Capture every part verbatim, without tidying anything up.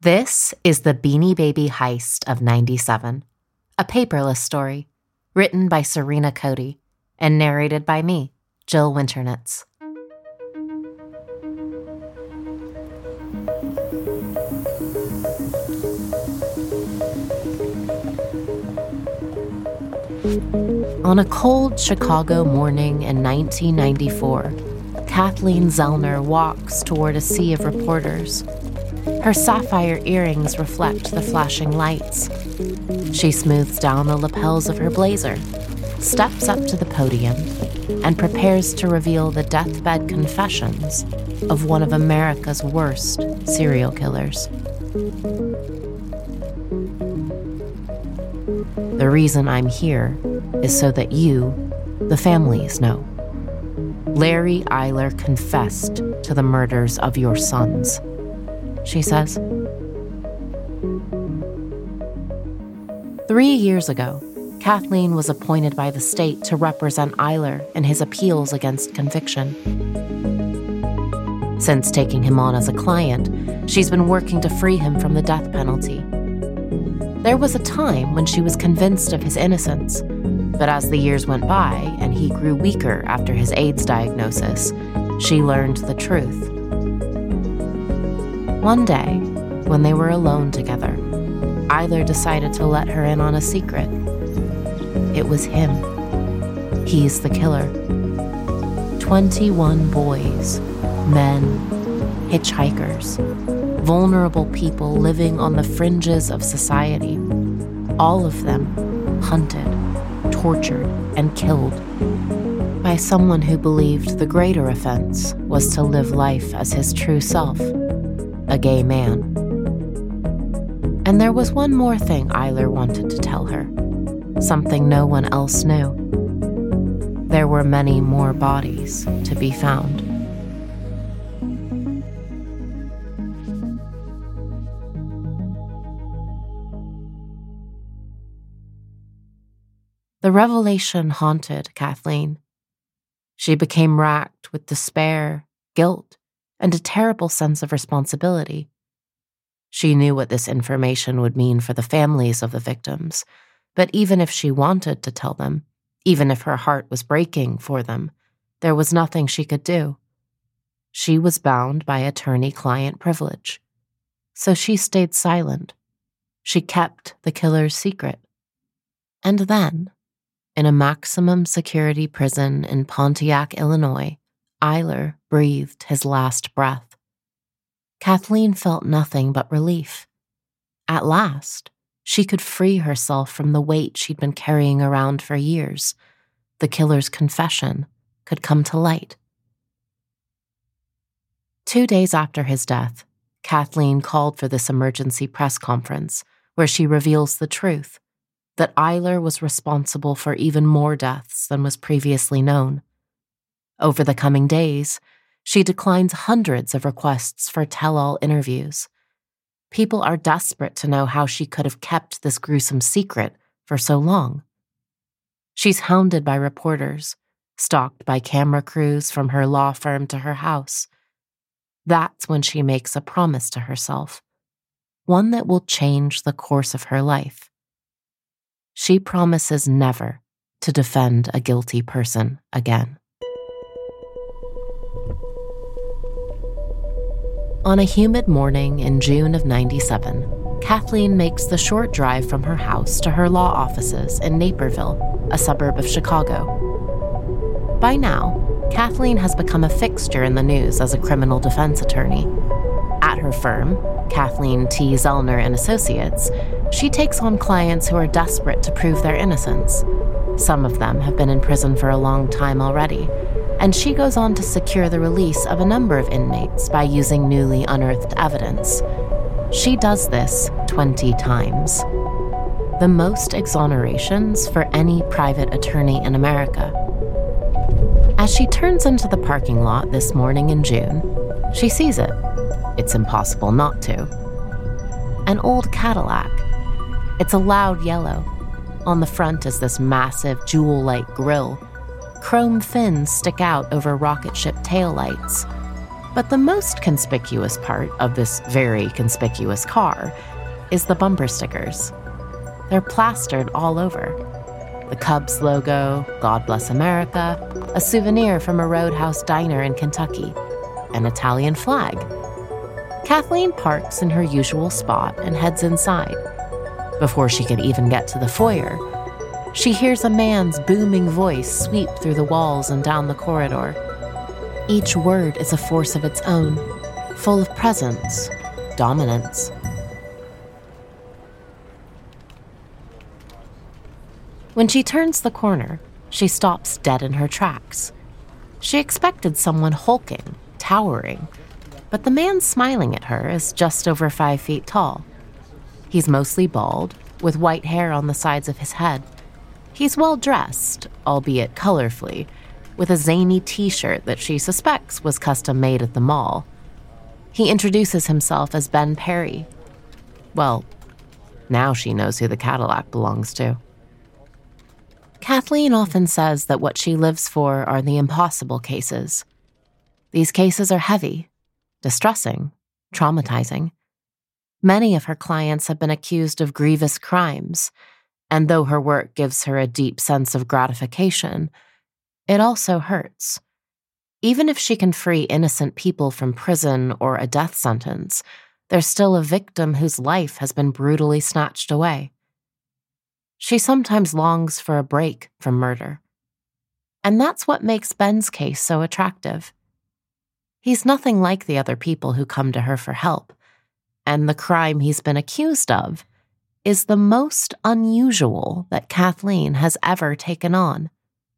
This is the Beanie Baby Heist of ninety-seven, a paperless story, written by Serena Cody and narrated by me, Jill Winternitz. On a cold Chicago morning in nineteen ninety-four, Kathleen Zellner walks toward a sea of reporters. Her sapphire earrings reflect the flashing lights. She smooths down the lapels of her blazer, steps up to the podium, and prepares to reveal the deathbed confessions of one of America's worst serial killers. The reason I'm here is so that you, the families, know. Larry Eyler confessed to the murders of your sons, she says. Three years ago, Kathleen was appointed by the state to represent Eyler in his appeals against conviction. Since taking him on as a client, she's been working to free him from the death penalty. There was a time when she was convinced of his innocence, but as the years went by and he grew weaker after his AIDS diagnosis, she learned the truth. One day, when they were alone together, Eyler decided to let her in on a secret. It was him. He's the killer. Twenty-one boys, men, hitchhikers, vulnerable people living on the fringes of society, all of them hunted, tortured, and killed by someone who believed the greater offense was to live life as his true self, a gay man. And there was one more thing Eyler wanted to tell her, something no one else knew. There were many more bodies to be found. The revelation haunted Kathleen. She became racked with despair, guilt, and a terrible sense of responsibility. She knew what this information would mean for the families of the victims, but even if she wanted to tell them, even if her heart was breaking for them, there was nothing she could do. She was bound by attorney-client privilege. So she stayed silent. She kept the killer's secret. And then, in a maximum security prison in Pontiac, Illinois, Eyler breathed his last breath. Kathleen felt nothing but relief. At last, she could free herself from the weight she'd been carrying around for years. The killer's confession could come to light. Two days after his death, Kathleen called for this emergency press conference where she reveals the truth, that Eyler was responsible for even more deaths than was previously known. Over the coming days, she declines hundreds of requests for tell-all interviews. People are desperate to know how she could have kept this gruesome secret for so long. She's hounded by reporters, stalked by camera crews from her law firm to her house. That's when she makes a promise to herself, one that will change the course of her life. She promises never to defend a guilty person again. On a humid morning in June of ninety-seven, Kathleen makes the short drive from her house to her law offices in Naperville, a suburb of Chicago. By now, Kathleen has become a fixture in the news as a criminal defense attorney. At her firm, Kathleen T. Zellner and Associates, she takes on clients who are desperate to prove their innocence. Some of them have been in prison for a long time already, and she goes on to secure the release of a number of inmates by using newly unearthed evidence. She does this twenty times. The most exonerations for any private attorney in America. As she turns into the parking lot this morning in June, she sees it. It's impossible not to. An old Cadillac. It's a loud yellow. On the front is this massive jewel-like grille. Chrome fins stick out over rocket ship taillights. But the most conspicuous part of this very conspicuous car is the bumper stickers. They're plastered all over. The Cubs logo, God Bless America, a souvenir from a Roadhouse diner in Kentucky, an Italian flag. Kathleen parks in her usual spot and heads inside. Before she can even get to the foyer, she hears a man's booming voice sweep through the walls and down the corridor. Each word is a force of its own, full of presence, dominance. When she turns the corner, she stops dead in her tracks. She expected someone hulking, towering, but the man smiling at her is just over five feet tall. He's mostly bald, with white hair on the sides of his head. He's well-dressed, albeit colorfully, with a zany t-shirt that she suspects was custom-made at the mall. He introduces himself as Ben Perry. Well, now she knows who the Cadillac belongs to. Kathleen often says that what she lives for are the impossible cases. These cases are heavy, distressing, traumatizing. Many of her clients have been accused of grievous crimes, and though her work gives her a deep sense of gratification, it also hurts. Even if she can free innocent people from prison or a death sentence, there's still a victim whose life has been brutally snatched away. She sometimes longs for a break from murder. And that's what makes Ben's case so attractive. He's nothing like the other people who come to her for help, and the crime he's been accused of is the most unusual that Kathleen has ever taken on.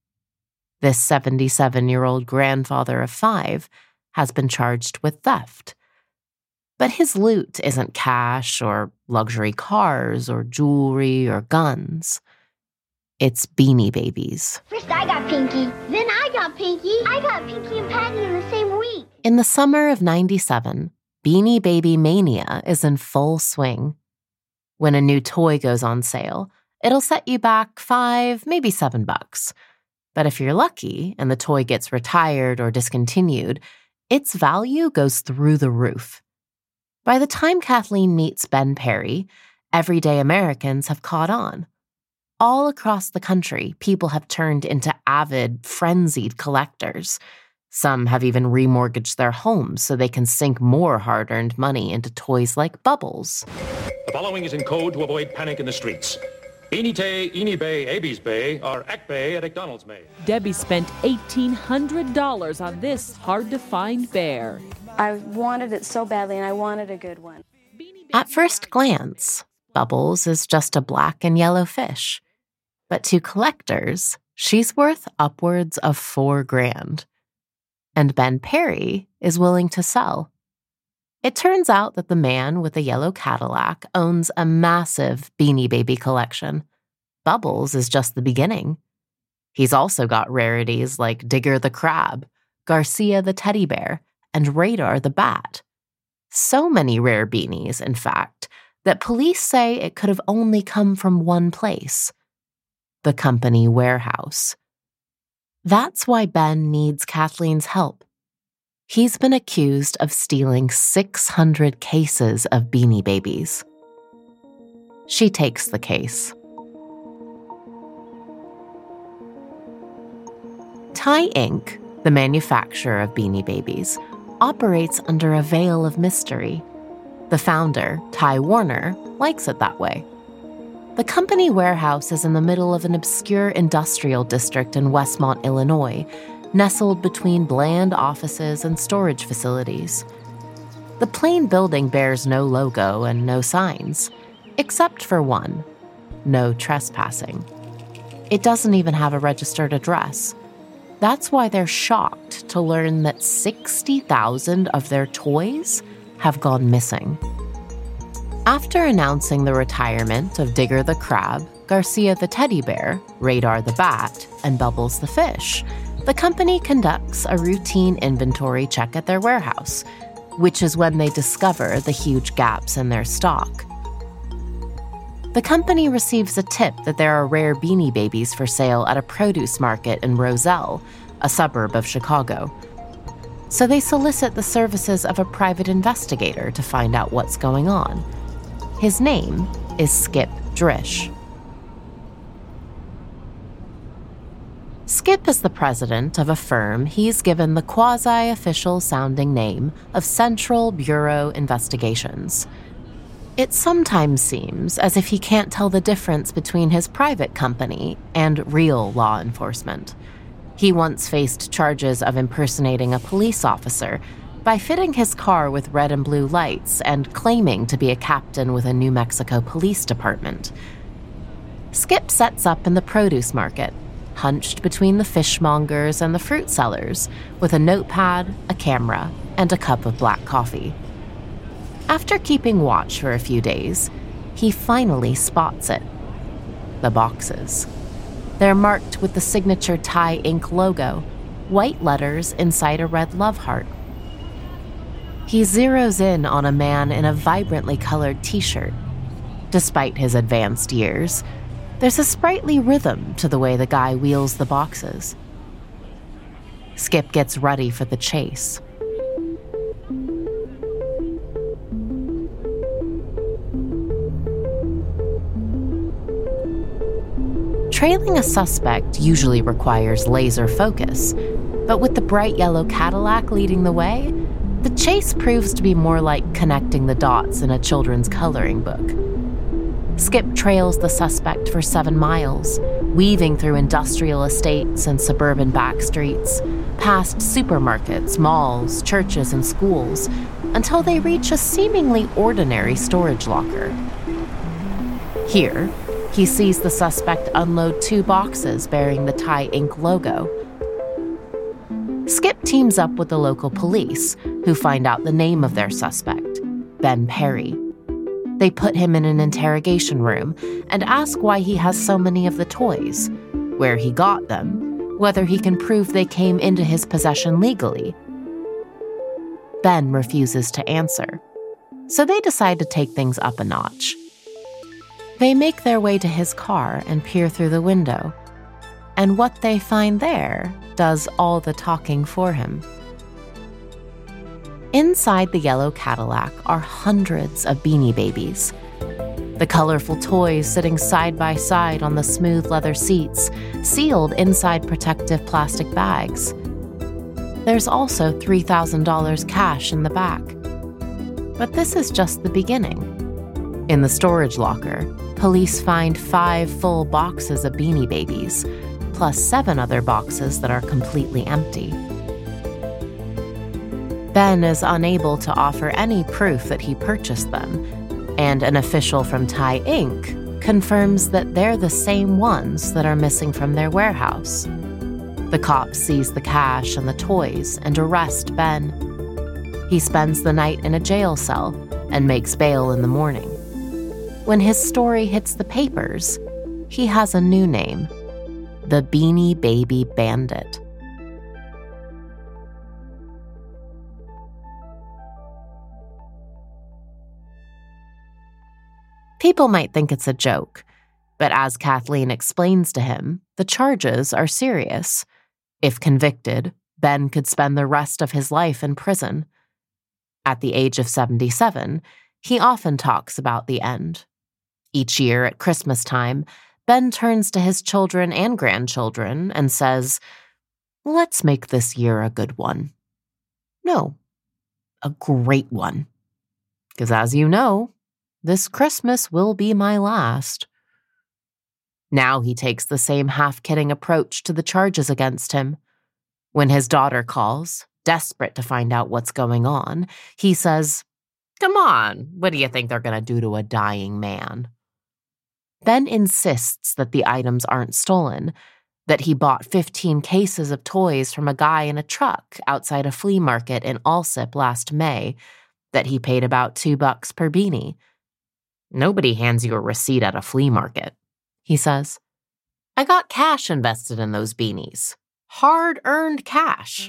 This seventy-seven-year-old grandfather of five has been charged with theft. But his loot isn't cash or luxury cars or jewelry or guns. It's Beanie Babies. First I got Pinky, then I got Pinky. I got Pinky and Patty in the same week. In the summer of ninety-seven, Beanie Baby mania is in full swing. When a new toy goes on sale, it'll set you back five, maybe seven bucks. But if you're lucky and the toy gets retired or discontinued, its value goes through the roof. By the time Kathleen meets Ben Perry, everyday Americans have caught on. All across the country, people have turned into avid, frenzied collectors. Some have even remortgaged their homes so they can sink more hard-earned money into toys like Bubbles. The following is in code to avoid panic in the streets. Beanie Tay, Eenie Bay, Abies Bay, or Ack Bay at McDonald's May. Debbie spent eighteen hundred dollars on this hard-to-find bear. I wanted it so badly, and I wanted a good one. At first glance, Bubbles is just a black and yellow fish. But to collectors, she's worth upwards of four grand. And Ben Perry is willing to sell. It turns out that the man with the yellow Cadillac owns a massive Beanie Baby collection. Bubbles is just the beginning. He's also got rarities like Digger the Crab, Garcia the Teddy Bear, and Radar the Bat. So many rare beanies, in fact, that police say it could have only come from one place, the company warehouse. That's why Ben needs Kathleen's help. He's been accused of stealing six hundred cases of Beanie Babies. She takes the case. Ty Incorporated, the manufacturer of Beanie Babies, operates under a veil of mystery. The founder, Ty Warner, likes it that way. The company warehouse is in the middle of an obscure industrial district in Westmont, Illinois, nestled between bland offices and storage facilities. The plain building bears no logo and no signs, except for one: no trespassing. It doesn't even have a registered address. That's why they're shocked to learn that sixty thousand of their toys have gone missing. After announcing the retirement of Digger the Crab, Garcia the Teddy Bear, Radar the Bat, and Bubbles the Fish, the company conducts a routine inventory check at their warehouse, which is when they discover the huge gaps in their stock. The company receives a tip that there are rare Beanie Babies for sale at a produce market in Roselle, a suburb of Chicago. So they solicit the services of a private investigator to find out what's going on. His name is Skip Drish. Skip is the president of a firm he's given the quasi-official sounding name of Central Bureau Investigations. It sometimes seems as if he can't tell the difference between his private company and real law enforcement. He once faced charges of impersonating a police officer by fitting his car with red and blue lights and claiming to be a captain with a New Mexico police department. Skip sets up in the produce market, hunched between the fishmongers and the fruit sellers, with a notepad, a camera, and a cup of black coffee. After keeping watch for a few days, he finally spots it. The boxes. They're marked with the signature Thai Ink logo, white letters inside a red love heart. He zeroes in on a man in a vibrantly colored t-shirt. Despite his advanced years, there's a sprightly rhythm to the way the guy wheels the boxes. Skip gets ready for the chase. Trailing a suspect usually requires laser focus, but with the bright yellow Cadillac leading the way, the chase proves to be more like connecting the dots in a children's coloring book. Skip trails the suspect for seven miles, weaving through industrial estates and suburban back streets, past supermarkets, malls, churches, and schools, until they reach a seemingly ordinary storage locker. Here, he sees the suspect unload two boxes bearing the Thai Ink logo. Skip teams up with the local police, who find out the name of their suspect, Ben Perry. They put him in an interrogation room and ask why he has so many of the toys, where he got them, whether he can prove they came into his possession legally. Ben refuses to answer, so they decide to take things up a notch. They make their way to his car and peer through the window, and what they find there does all the talking for him. Inside the yellow Cadillac are hundreds of Beanie Babies. The colorful toys sitting side by side on the smooth leather seats, sealed inside protective plastic bags. There's also three thousand dollars cash in the back. But this is just the beginning. In the storage locker, police find five full boxes of Beanie Babies, plus seven other boxes that are completely empty. Ben is unable to offer any proof that he purchased them, and an official from Thai Ink confirms that they're the same ones that are missing from their warehouse. The cops seize the cash and the toys and arrest Ben. He spends the night in a jail cell and makes bail in the morning. When his story hits the papers, he has a new name: the Beanie Baby Bandit. People might think it's a joke, but as Kathleen explains to him, the charges are serious. If convicted, Ben could spend the rest of his life in prison. At the age of seventy-seven, he often talks about the end. Each year at Christmas time, Ben turns to his children and grandchildren and says, "Let's make this year a good one." No, a great one. Because as you know, this Christmas will be my last. Now he takes the same half-kidding approach to the charges against him. When his daughter calls, desperate to find out what's going on, he says, "Come on, what do you think they're going to do to a dying man?" Ben insists that the items aren't stolen, that he bought fifteen cases of toys from a guy in a truck outside a flea market in Alsip last May, that he paid about two bucks per beanie. "Nobody hands you a receipt at a flea market," he says. "I got cash invested in those beanies. Hard-earned cash."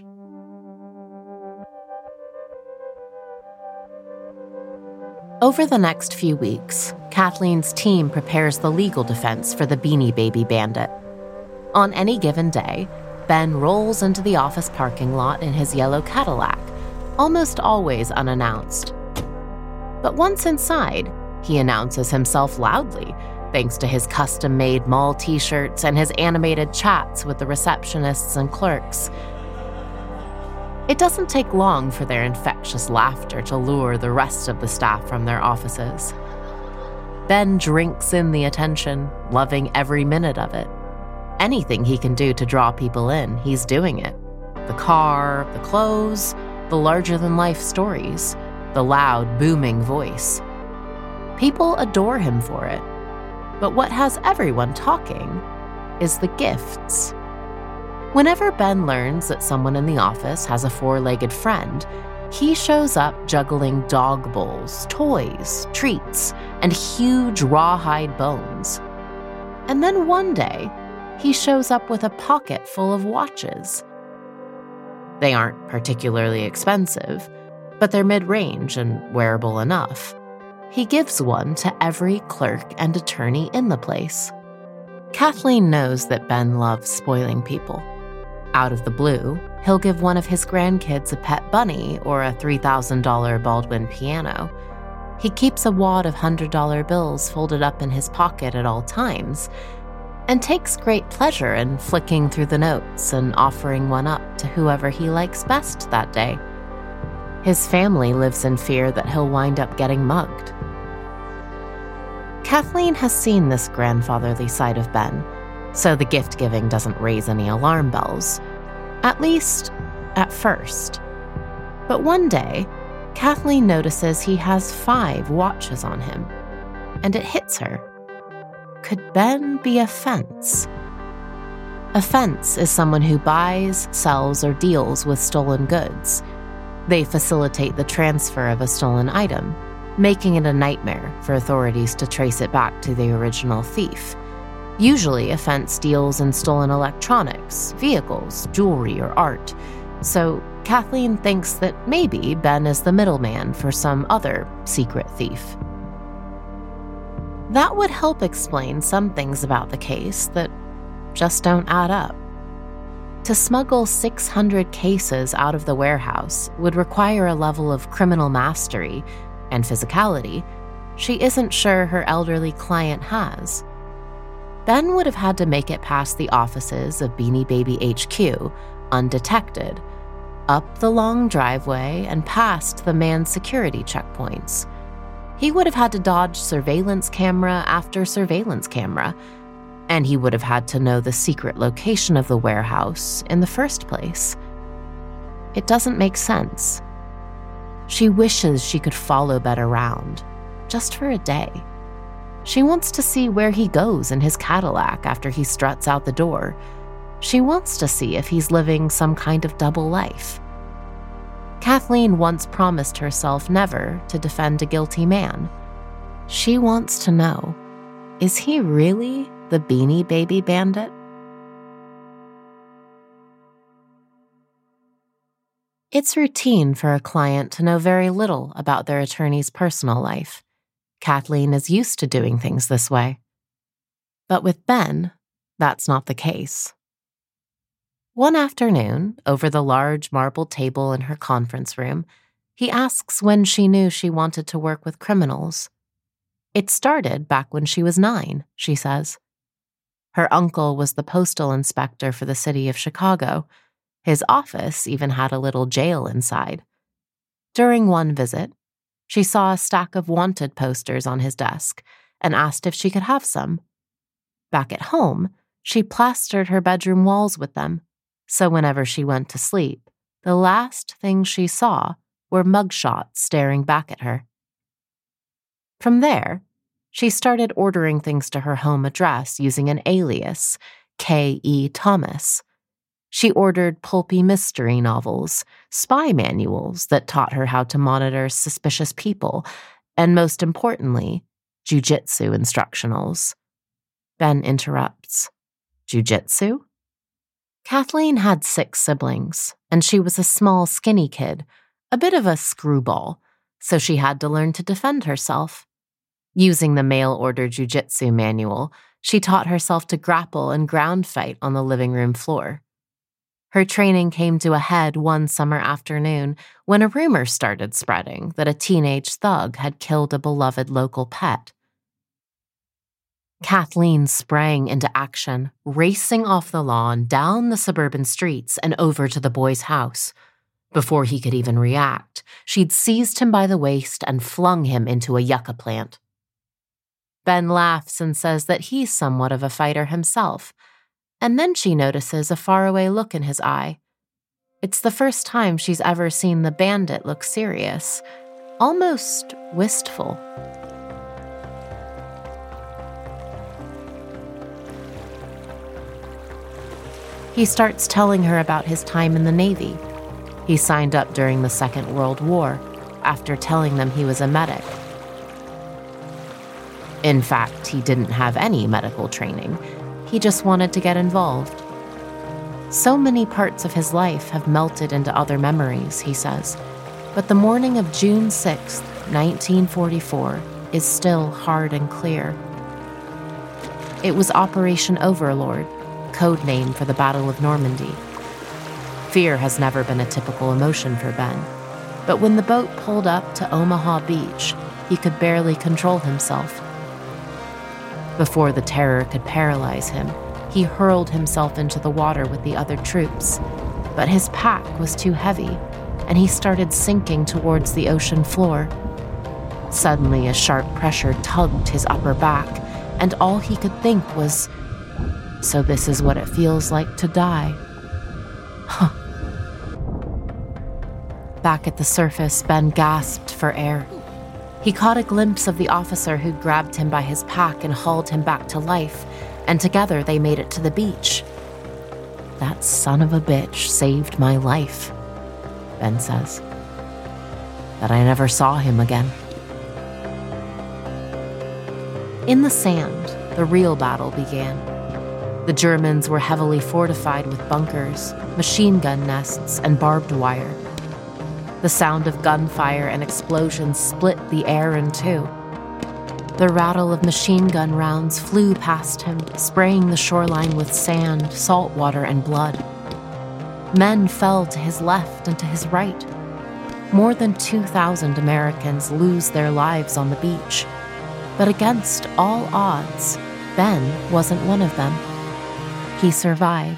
Over the next few weeks, Kathleen's team prepares the legal defense for the Beanie Baby Bandit. On any given day, Ben rolls into the office parking lot in his yellow Cadillac, almost always unannounced. But once inside, he announces himself loudly, thanks to his custom-made mall t-shirts and his animated chats with the receptionists and clerks. It doesn't take long for their infectious laughter to lure the rest of the staff from their offices. Ben drinks in the attention, loving every minute of it. Anything he can do to draw people in, he's doing it. The car, the clothes, the larger-than-life stories, the loud, booming voice. People adore him for it. But what has everyone talking is the gifts. Whenever Ben learns that someone in the office has a four-legged friend, he shows up juggling dog bowls, toys, treats, and huge rawhide bones. And then one day, he shows up with a pocket full of watches. They aren't particularly expensive, but they're mid-range and wearable enough. He gives one to every clerk and attorney in the place. Kathleen knows that Ben loves spoiling people. Out of the blue, he'll give one of his grandkids a pet bunny or a three thousand dollars Baldwin piano. He keeps a wad of one hundred dollar bills folded up in his pocket at all times, and takes great pleasure in flicking through the notes and offering one up to whoever he likes best that day. His family lives in fear that he'll wind up getting mugged. Kathleen has seen this grandfatherly side of Ben, so the gift-giving doesn't raise any alarm bells. At least, at first. But one day, Kathleen notices he has five watches on him, and it hits her. Could Ben be a fence? A fence is someone who buys, sells, or deals with stolen goods. They facilitate the transfer of a stolen item, making it a nightmare for authorities to trace it back to the original thief. Usually, a fence deals in stolen electronics, vehicles, jewelry, or art, so Kathleen thinks that maybe Ben is the middleman for some other secret thief. That would help explain some things about the case that just don't add up. To smuggle six hundred cases out of the warehouse would require a level of criminal mastery and physicality she isn't sure her elderly client has. Ben would have had to make it past the offices of Beanie Baby H Q, undetected, up the long driveway and past the manned security checkpoints. He would have had to dodge surveillance camera after surveillance camera, and he would have had to know the secret location of the warehouse in the first place. It doesn't make sense. She wishes she could follow Ben around, just for a day. She wants to see where he goes in his Cadillac after he struts out the door. She wants to see if he's living some kind of double life. Kathleen once promised herself never to defend a guilty man. She wants to know, is he really the Beanie Baby Bandit? It's routine for a client to know very little about their attorney's personal life. Kathleen is used to doing things this way. But with Ben, that's not the case. One afternoon, over the large marble table in her conference room, he asks when she knew she wanted to work with criminals. It started back when she was nine, she says. Her uncle was the postal inspector for the city of Chicago. His office even had a little jail inside. During one visit, she saw a stack of wanted posters on his desk and asked if she could have some. Back at home, she plastered her bedroom walls with them, so whenever she went to sleep, the last thing she saw were mugshots staring back at her. From there, she started ordering things to her home address using an alias, K E Thomas. She ordered pulpy mystery novels, spy manuals that taught her how to monitor suspicious people, and most importantly, jujitsu instructionals. Ben interrupts. Jujitsu? Kathleen had six siblings, and she was a small, skinny kid, a bit of a screwball, so she had to learn to defend herself. Using the mail-order jujitsu manual, she taught herself to grapple and ground fight on the living room floor. Her training came to a head one summer afternoon when a rumor started spreading that a teenage thug had killed a beloved local pet. Kathleen sprang into action, racing off the lawn, down the suburban streets, and over to the boy's house. Before he could even react, she'd seized him by the waist and flung him into a yucca plant. Ben laughs and says that he's somewhat of a fighter himself, and then she notices a faraway look in his eye. It's the first time she's ever seen the bandit look serious, almost wistful. He starts telling her about his time in the Navy. He signed up during the Second World War, after telling them he was a medic. In fact, he didn't have any medical training. He just wanted to get involved. So many parts of his life have melted into other memories, he says, but the morning of June sixth, nineteen forty-four, is still hard and clear. It was Operation Overlord, code name for the Battle of Normandy. Fear has never been a typical emotion for Ben, but when the boat pulled up to Omaha Beach, he could barely control himself. Before the terror could paralyze him, he hurled himself into the water with the other troops, but his pack was too heavy, and he started sinking towards the ocean floor. Suddenly, a sharp pressure tugged his upper back, and all he could think was, "So this is what it feels like to die." Huh. Back at the surface, Ben gasped for air. He caught a glimpse of the officer who'd grabbed him by his pack and hauled him back to life, and together they made it to the beach. "That son of a bitch saved my life," Ben says. But I never saw him again. In the sand, the real battle began. The Germans were heavily fortified with bunkers, machine gun nests, and barbed wire. The sound of gunfire and explosions split the air in two. The rattle of machine gun rounds flew past him, spraying the shoreline with sand, salt water, and blood. Men fell to his left and to his right. More than two thousand Americans lose their lives on the beach. But against all odds, Ben wasn't one of them. He survived.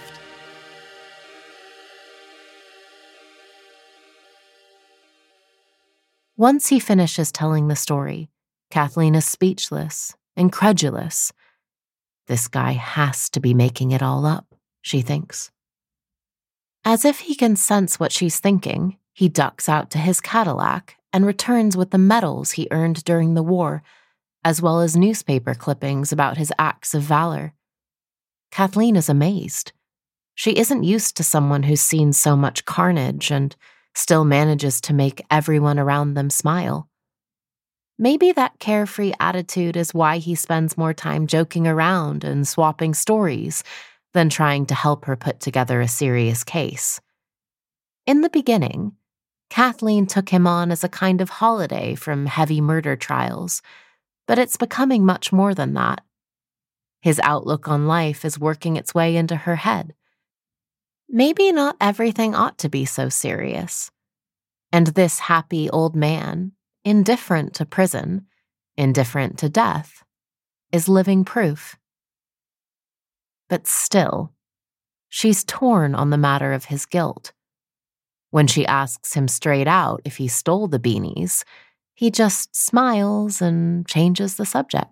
Once he finishes telling the story, Kathleen is speechless, incredulous. This guy has to be making it all up, she thinks. As if he can sense what she's thinking, he ducks out to his Cadillac and returns with the medals he earned during the war, as well as newspaper clippings about his acts of valor. Kathleen is amazed. She isn't used to someone who's seen so much carnage and still manages to make everyone around them smile. Maybe that carefree attitude is why he spends more time joking around and swapping stories than trying to help her put together a serious case. In the beginning, Kathleen took him on as a kind of holiday from heavy murder trials, but it's becoming much more than that. His outlook on life is working its way into her head. Maybe not everything ought to be so serious. And this happy old man, indifferent to prison, indifferent to death, is living proof. But still, she's torn on the matter of his guilt. When she asks him straight out if he stole the beanies, he just smiles and changes the subject.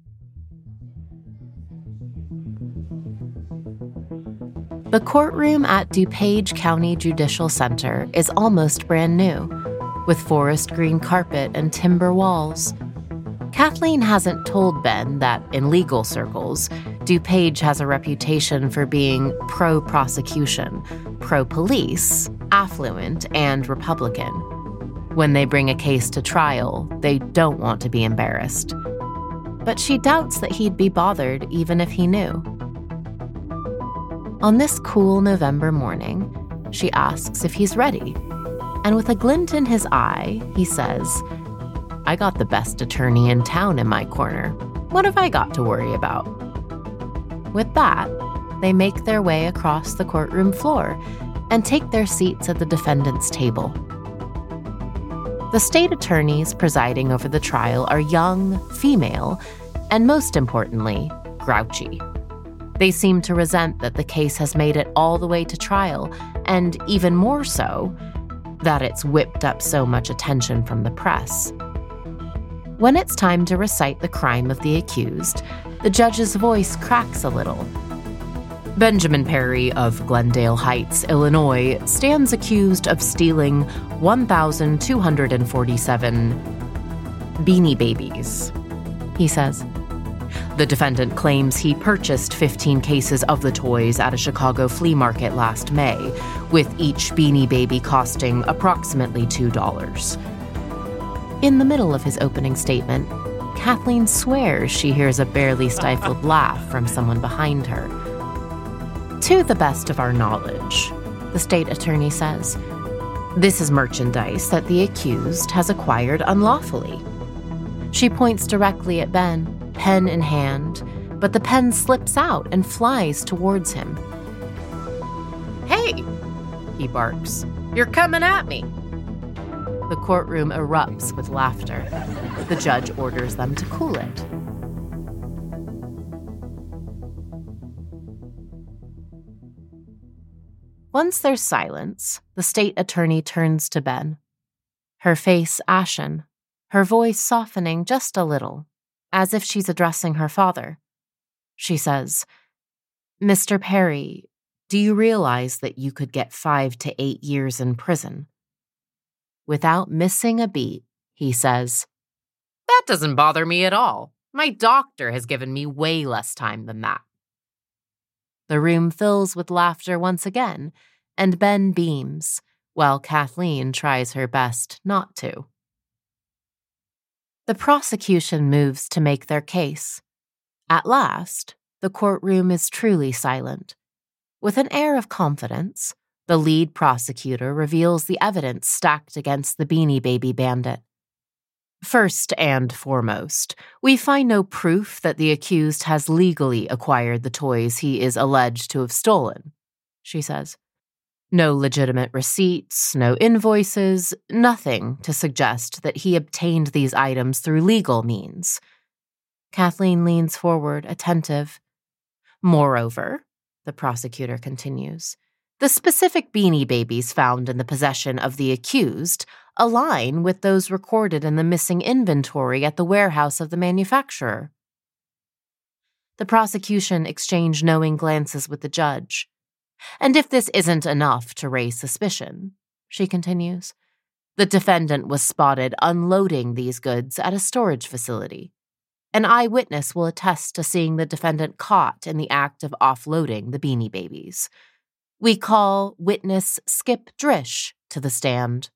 The courtroom at DuPage County Judicial Center is almost brand new, with forest green carpet and timber walls. Kathleen hasn't told Ben that, in legal circles, DuPage has a reputation for being pro-prosecution, pro-police, affluent, and Republican. When they bring a case to trial, they don't want to be embarrassed. But she doubts that he'd be bothered even if he knew. On this cool November morning, she asks if he's ready, and with a glint in his eye, he says, "I got the best attorney in town in my corner. What have I got to worry about?" With that, they make their way across the courtroom floor, and take their seats at the defendant's table. The state attorneys presiding over the trial are young, female, and most importantly, grouchy. They seem to resent that the case has made it all the way to trial, and even more so, that it's whipped up so much attention from the press. When it's time to recite the crime of the accused, the judge's voice cracks a little. Benjamin Perry of Glendale Heights, Illinois, stands accused of stealing one thousand two hundred forty-seven Beanie Babies, he says. The defendant claims he purchased fifteen cases of the toys at a Chicago flea market last May, with each Beanie Baby costing approximately two dollars. In the middle of his opening statement, Kathleen swears she hears a barely stifled laugh from someone behind her. To the best of our knowledge, the state attorney says, this is merchandise that the accused has acquired unlawfully. She points directly at Ben, pen in hand, but the pen slips out and flies towards him. "Hey!" he barks. "You're coming at me!" The courtroom erupts with laughter. The judge orders them to cool it. Once there's silence, the state attorney turns to Ben. Her face ashen, her voice softening just a little, as if she's addressing her father. She says, "Mister Perry, do you realize that you could get five to eight years in prison?" Without missing a beat, he says, "That doesn't bother me at all. My doctor has given me way less time than that." The room fills with laughter once again, and Ben beams, while Kathleen tries her best not to. The prosecution moves to make their case. At last, the courtroom is truly silent. With an air of confidence, the lead prosecutor reveals the evidence stacked against the Beanie Baby bandit. First and foremost, we find no proof that the accused has legally acquired the toys he is alleged to have stolen, she says. No legitimate receipts, no invoices, nothing to suggest that he obtained these items through legal means. Kathleen leans forward, attentive. Moreover, the prosecutor continues, the specific Beanie Babies found in the possession of the accused align with those recorded in the missing inventory at the warehouse of the manufacturer. The prosecution exchanged knowing glances with the judge. And if this isn't enough to raise suspicion, she continues, the defendant was spotted unloading these goods at a storage facility. An eyewitness will attest to seeing the defendant caught in the act of offloading the Beanie Babies. We call witness Skip Drish to the stand.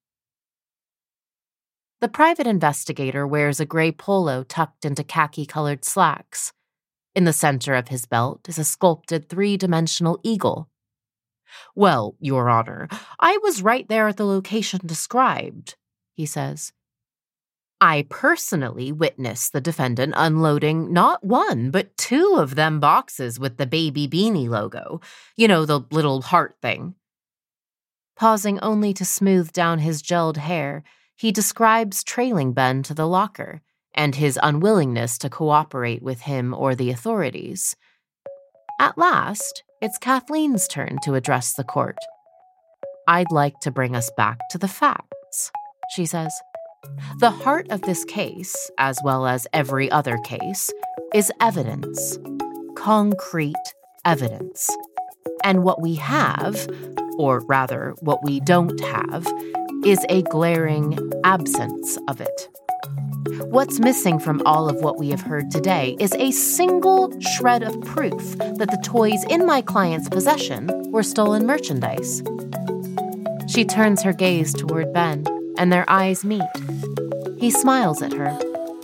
The private investigator wears a gray polo tucked into khaki-colored slacks. In the center of his belt is a sculpted three-dimensional eagle. "Well, Your Honor, I was right there at the location described," he says. "I personally witnessed the defendant unloading not one, but two of them boxes with the Baby Beanie logo. You know, the little heart thing." Pausing only to smooth down his gelled hair, he describes trailing Ben to the locker and his unwillingness to cooperate with him or the authorities. At last, it's Kathleen's turn to address the court. "I'd like to bring us back to the facts," she says. "The heart of this case, as well as every other case, is evidence. Concrete evidence. And what we have, or rather, what we don't have, is a glaring absence of it. What's missing from all of what we have heard today is a single shred of proof that the toys in my client's possession were stolen merchandise." She turns her gaze toward Ben, and their eyes meet. He smiles at her.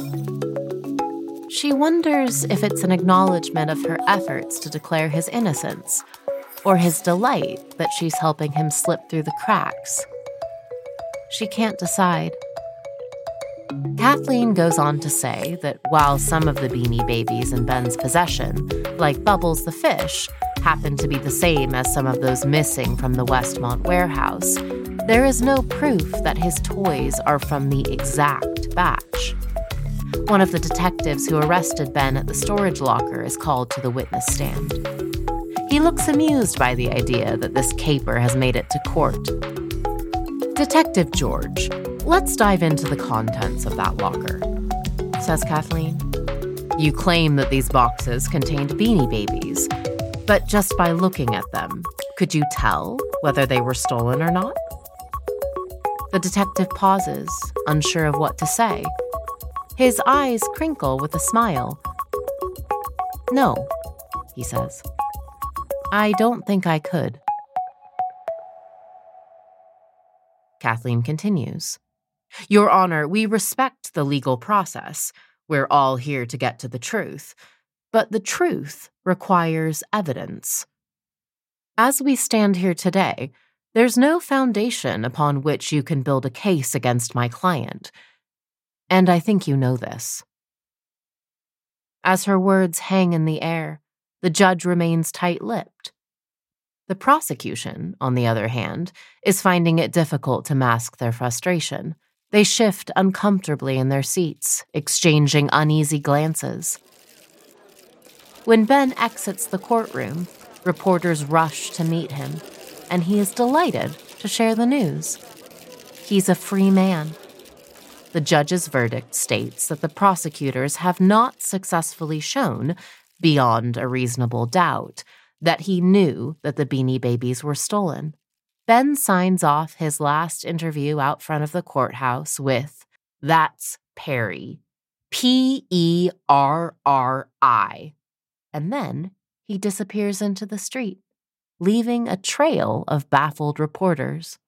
She wonders if it's an acknowledgement of her efforts to declare his innocence, or his delight that she's helping him slip through the cracks. She can't decide. Kathleen goes on to say that while some of the Beanie Babies in Ben's possession, like Bubbles the fish, happen to be the same as some of those missing from the Westmont warehouse, there is no proof that his toys are from the exact batch. One of the detectives who arrested Ben at the storage locker is called to the witness stand. He looks amused by the idea that this caper has made it to court. "Detective George, let's dive into the contents of that locker," says Kathleen. "You claim that these boxes contained Beanie Babies, but just by looking at them, could you tell whether they were stolen or not?" The detective pauses, unsure of what to say. His eyes crinkle with a smile. "No," he says. "I don't think I could." Kathleen continues. "Your Honor, we respect the legal process. We're all here to get to the truth. But the truth requires evidence. As we stand here today, there's no foundation upon which you can build a case against my client. And I think you know this." As her words hang in the air, the judge remains tight-lipped. The prosecution, on the other hand, is finding it difficult to mask their frustration. They shift uncomfortably in their seats, exchanging uneasy glances. When Ben exits the courtroom, reporters rush to meet him, and he is delighted to share the news. He's a free man. The judge's verdict states that the prosecutors have not successfully shown, beyond a reasonable doubt, that he knew that the Beanie Babies were stolen. Ben signs off his last interview out front of the courthouse with, "That's Perry. P E R R I. And then he disappears into the street, leaving a trail of baffled reporters.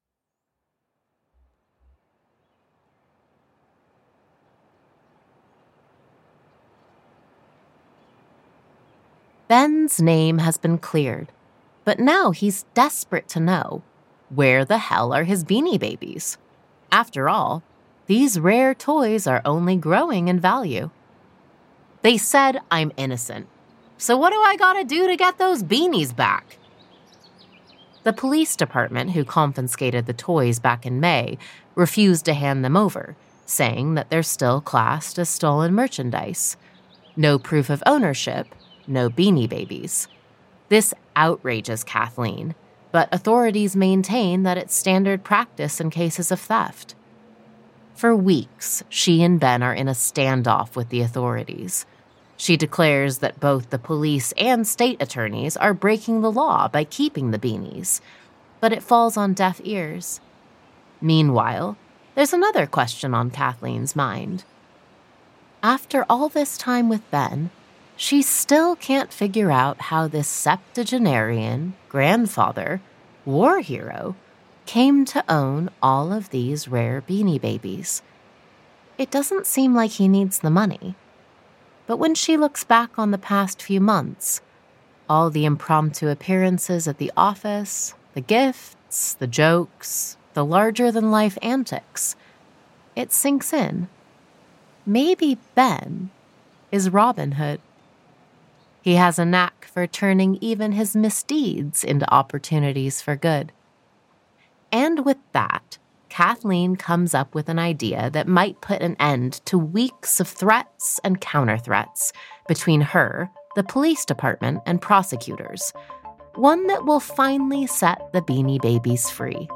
Ben's name has been cleared, but now he's desperate to know, where the hell are his Beanie Babies? After all, these rare toys are only growing in value. They said I'm innocent, so what do I gotta do to get those beanies back? The police department, who confiscated the toys back in May, refused to hand them over, saying that they're still classed as stolen merchandise. No proof of ownership, no Beanie Babies. This outrages Kathleen, but authorities maintain that it's standard practice in cases of theft. For weeks, she and Ben are in a standoff with the authorities. She declares that both the police and state attorneys are breaking the law by keeping the beanies, but it falls on deaf ears. Meanwhile, there's another question on Kathleen's mind. After all this time with Ben, she still can't figure out how this septuagenarian, grandfather, war hero came to own all of these rare Beanie Babies. It doesn't seem like he needs the money. But when she looks back on the past few months, all the impromptu appearances at the office, the gifts, the jokes, the larger-than-life antics, it sinks in. Maybe Ben is Robin Hood. He has a knack for turning even his misdeeds into opportunities for good. And with that, Kathleen comes up with an idea that might put an end to weeks of threats and counter-threats between her, the police department, and prosecutors. One that will finally set the Beanie Babies free.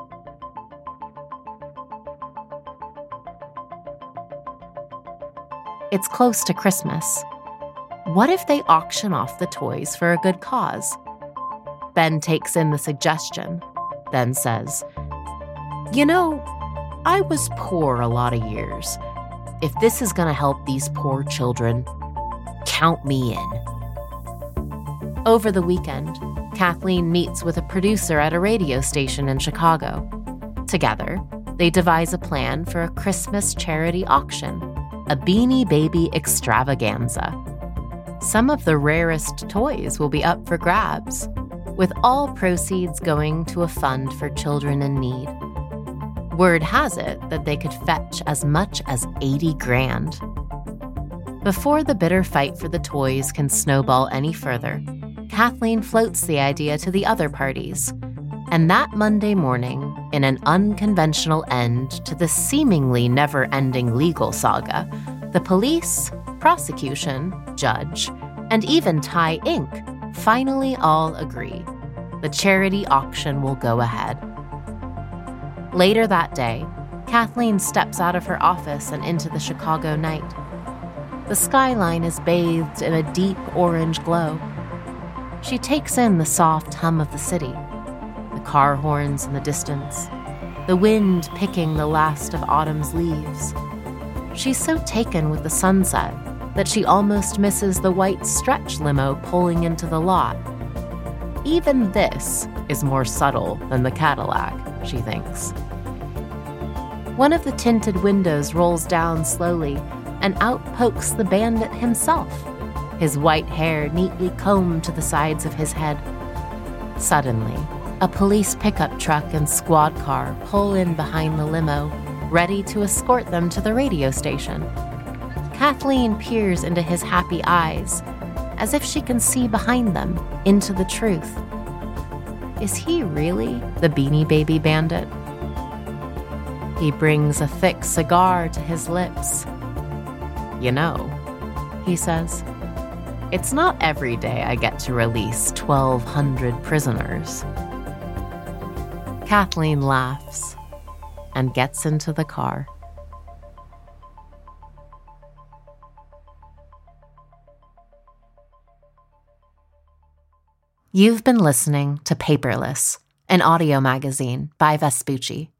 It's close to Christmas. What if they auction off the toys for a good cause? Ben takes in the suggestion, then says, "You know, I was poor a lot of years. If this is going to help these poor children, count me in." Over the weekend, Kathleen meets with a producer at a radio station in Chicago. Together, they devise a plan for a Christmas charity auction, a Beanie Baby extravaganza. Some of the rarest toys will be up for grabs, with all proceeds going to a fund for children in need. Word has it that they could fetch as much as eighty grand. Before the bitter fight for the toys can snowball any further, Kathleen floats the idea to the other parties. And that Monday morning, in an unconventional end to the seemingly never-ending legal saga, the police, prosecution, judge, and even Thai Incorporated finally all agree. The charity auction will go ahead. Later that day, Kathleen steps out of her office and into the Chicago night. The skyline is bathed in a deep orange glow. She takes in the soft hum of the city, the car horns in the distance, the wind picking the last of autumn's leaves. She's so taken with the sunset that she almost misses the white stretch limo pulling into the lot. Even this is more subtle than the Cadillac, she thinks. One of the tinted windows rolls down slowly, and out pokes the bandit himself, his white hair neatly combed to the sides of his head. Suddenly, a police pickup truck and squad car pull in behind the limo, ready to escort them to the radio station. Kathleen peers into his happy eyes, as if she can see behind them, into the truth. Is he really the Beanie Baby Bandit? He brings a thick cigar to his lips. You know, he says, it's not every day I get to release twelve hundred prisoners. Kathleen laughs and gets into the car. You've been listening to Paperless, an audio magazine by Vespucci.